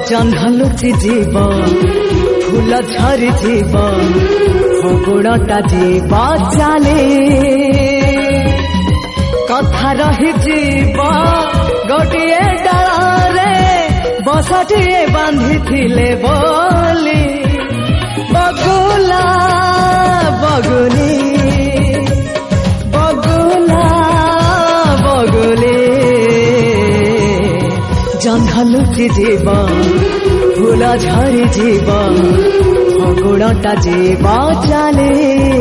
जह्न लुचि जीव फूल झरी जीव फगुणटा जीव चाले कथा रही जीव गोटे डाले बसटिए बांधिथिले बोली बगुला बगुली बगुला बगुली जह्न लुचि जीव फूल झरी जीव फगुणटा जीव चाले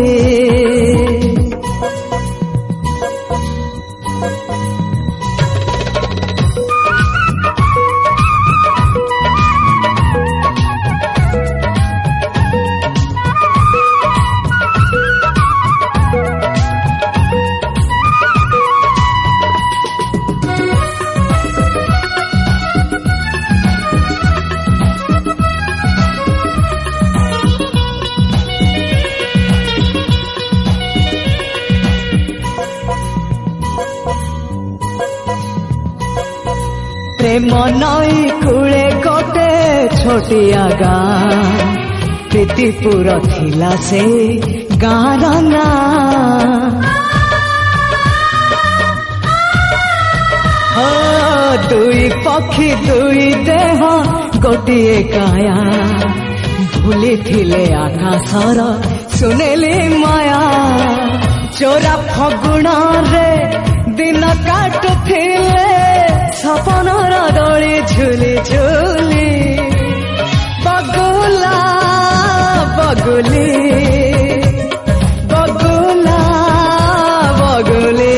प्रेम नई कूले गोटे छोटिया गाँ प्रीतिपुर थिला से गाँर ना दुई पक्षी दुई देह गोटिए काया भूली थिले आकाशर सुनेली माया चोरा फगुण रे दिन काटुथिले सपनर दड़ी झुली झुली बगुला बगुली बगुला बगुली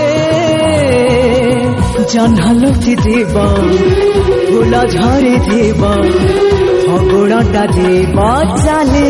जह्न लुचि जीव फूल झरी जीव फगुणटा जीव चाले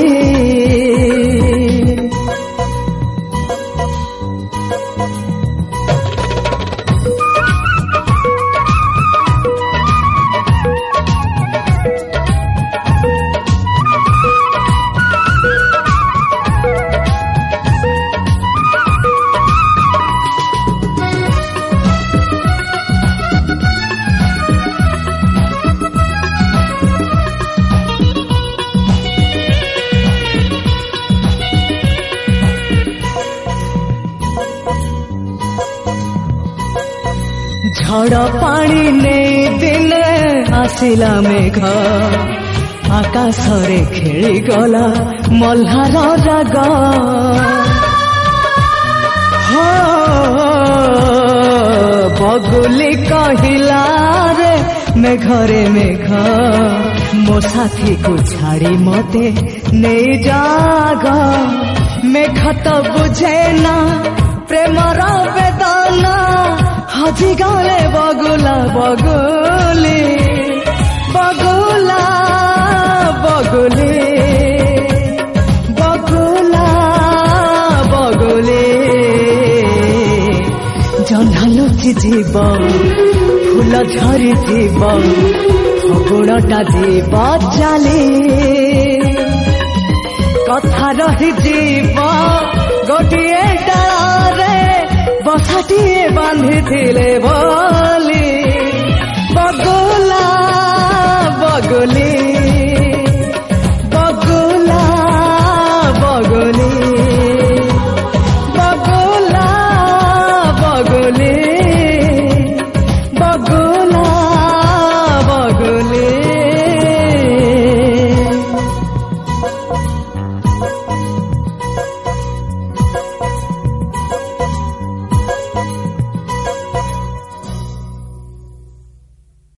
झड़ पानी ने दिने आसिला मेघ आकाश रे खेली गला मल्हार राग बगुली कहिला रे मेघरे मेघ मो साथी को छाड़ी मते नहीं जाग मेघ तो बुझे ना प्रेमर वेदना हजी गले बगुला बगुली बगुला बगुली बगुला बगुली जह्न लुचि जीव फूल झरी जीव फगुणटा जीव चाले कथा रही जीव गोटिए डाले बसटिए बांधिथिले बोली बगुला बगुली